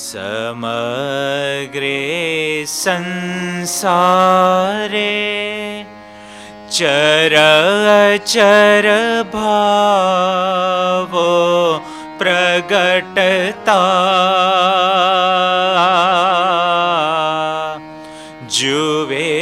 समग्रे संसारे चर भावो प्रगटता जुवे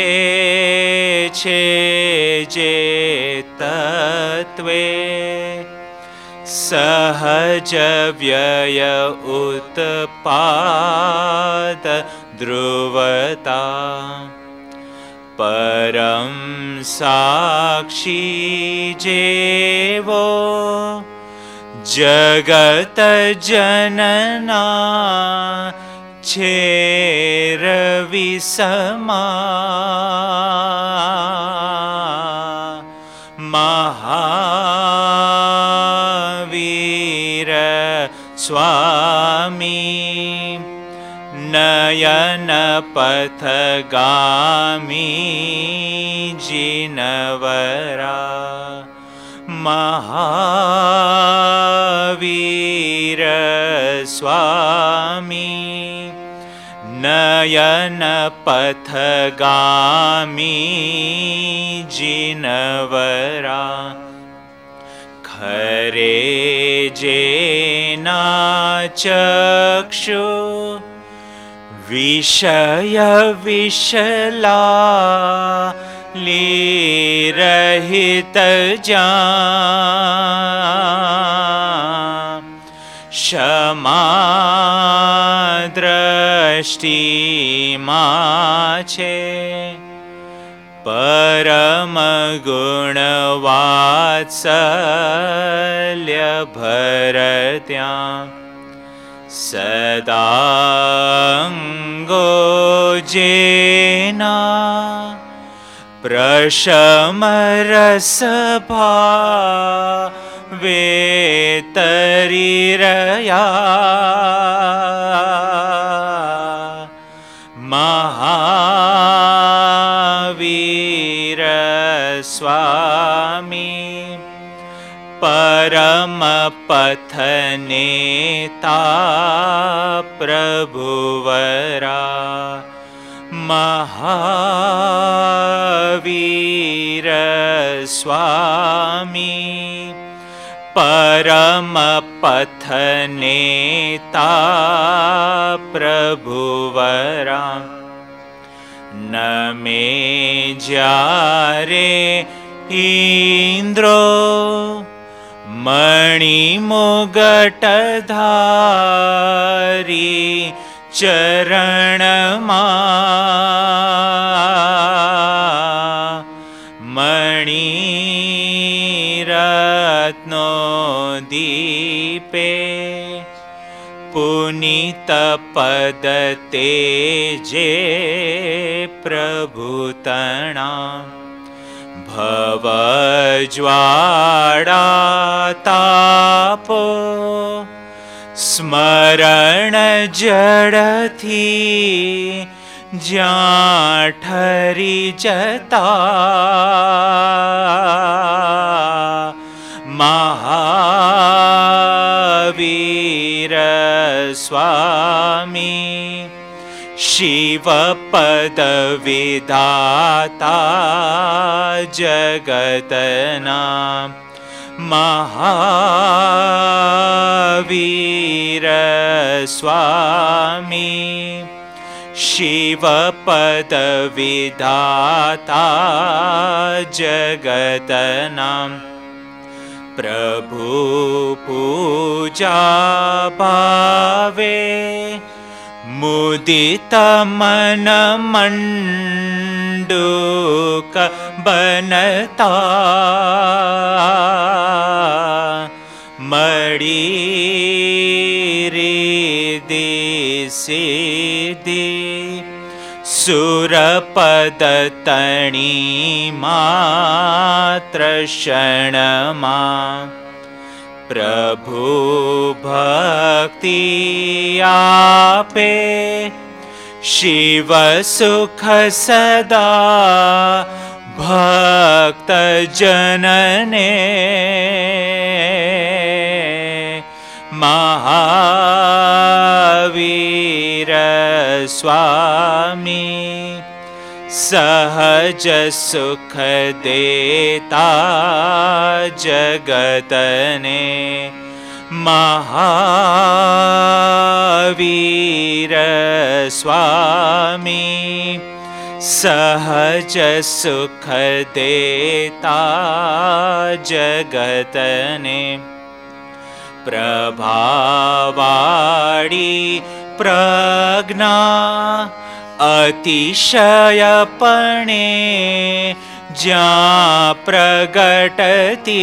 छे जे तत्वे सहज व्यय उत्पाद ध्रुवता परम साक्षी जेवो जगत जनना छेर विसमा महावीर स्वामी नयन पथगामी जिनवरा महावीर स्वामी नयन पथगामी जिनवरा खरे जेना चक्षु विषय विषला लीरहित जा क्षमा दृष्टि माछे परम गुण वात्सल्य भरत्या सदांगो जेना प्रशम रसभा वेतरिरया महावीर स्वामी परम पथ नेता प्रभुवरा महावीर स्वामी परम पथ नेता प्रभुवरा नमे जारे इंद्रो मणि मुगटधारी चरण मणि रत्नो दीपे पुनीत पद तेजे प्रभुतना भवज्वाला तापो स्मरण जड़थी ज्यां ठरी जता महावीर स्वामी शिव पद विधाता जगतना महावीर स्वामी शिव पद विधाता जगतना प्रभु पूजा भावे मुदित मन मंडूक बनता मड़ी रिद्धि सिद्धि सुरपद तणी मात्र क्षणमा प्रभु भक्ति आपे शिव सुख सदा भक्त जनने महावीर स्वामी सहज सुख देता जगतने महावीर स्वामी सहज सुख देता जगतने प्रभावाड़ी प्रज्ञा अतिशयपणे ज्यां प्रगटति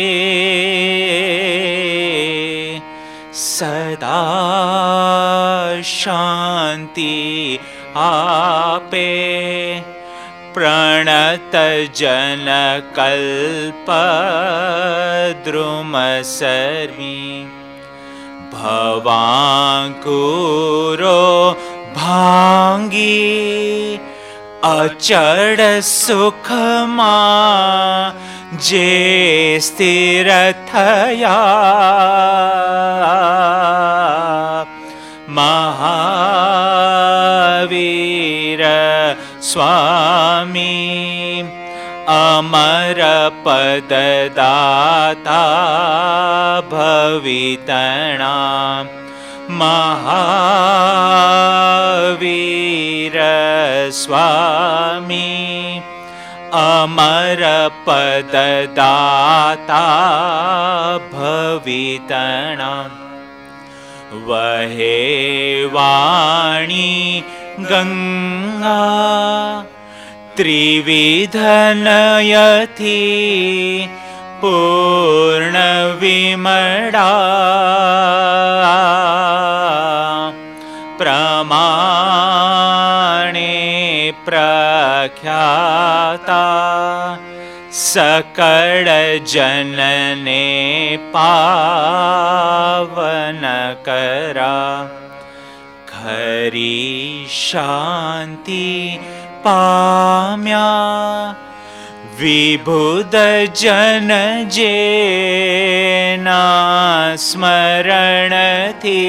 सदा शांति आपे प्रणत जन कल्प द्रुम सर्वी भवांकुरो भांगी अचड़ सुख जे स्थिर थया महावीर स्वामी अमर पद दाता भवितणा महावीर स्वामी अमर पद दाता भवितणा वहे वाणी गंगा त्रिविध नयति पूर्ण विमला प्रमाणे प्रख्याता सकल जनने पावन करा खरी शांति पाम्या विबुध जन जेना स्मरण थी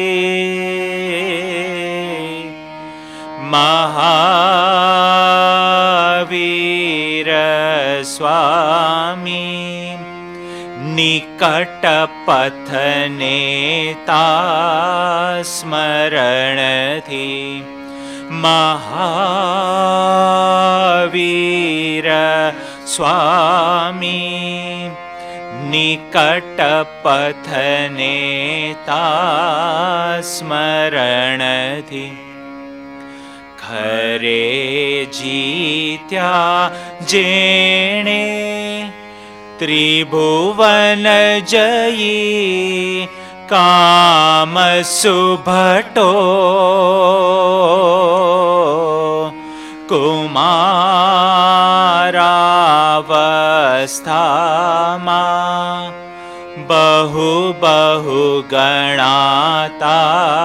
महावीर स्वामी निकट पथ नेता स्मरण थी महावीर स्वामी निकट पथ नेता स्मरण थी खरे जीत्या जेणे त्रिभुवन जयी काम सुभटो कुमारावस्थामा बहु बहु गणाता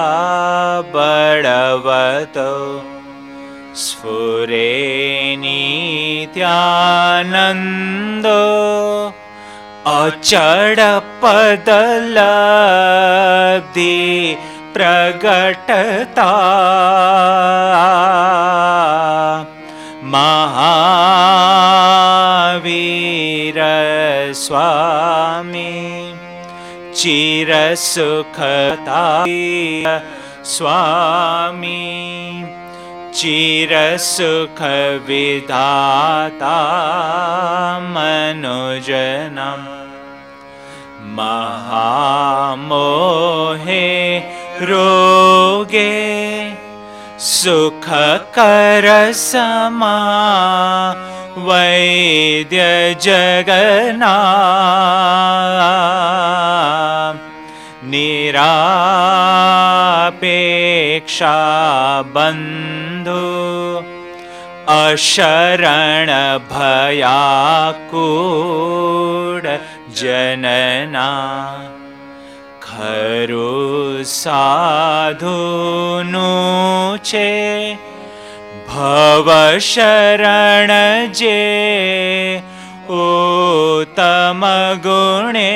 बड़वतो स्फुरे नित्यानंदो अचड़ पद लब्धि प्रगटता महावीर स्वामी चिर सुखता स्वामी चिर सुख विधाता मनुजनम महामोहे रोगे सुख कर समा वैद्य जगना निरापेक्षा बंधु अशरण भयाकूड जनना खरु साधुनु छे भव शरण जे उत्तम गुणे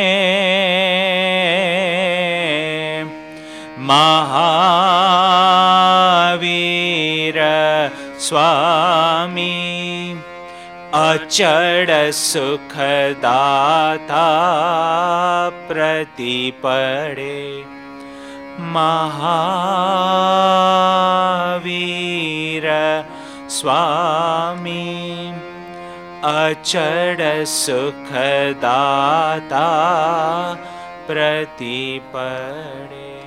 महावीर स्वामी अचड सुखदाता प्रतिपडे महावीर स्वामी अचड सुखदाता प्रतिपडे।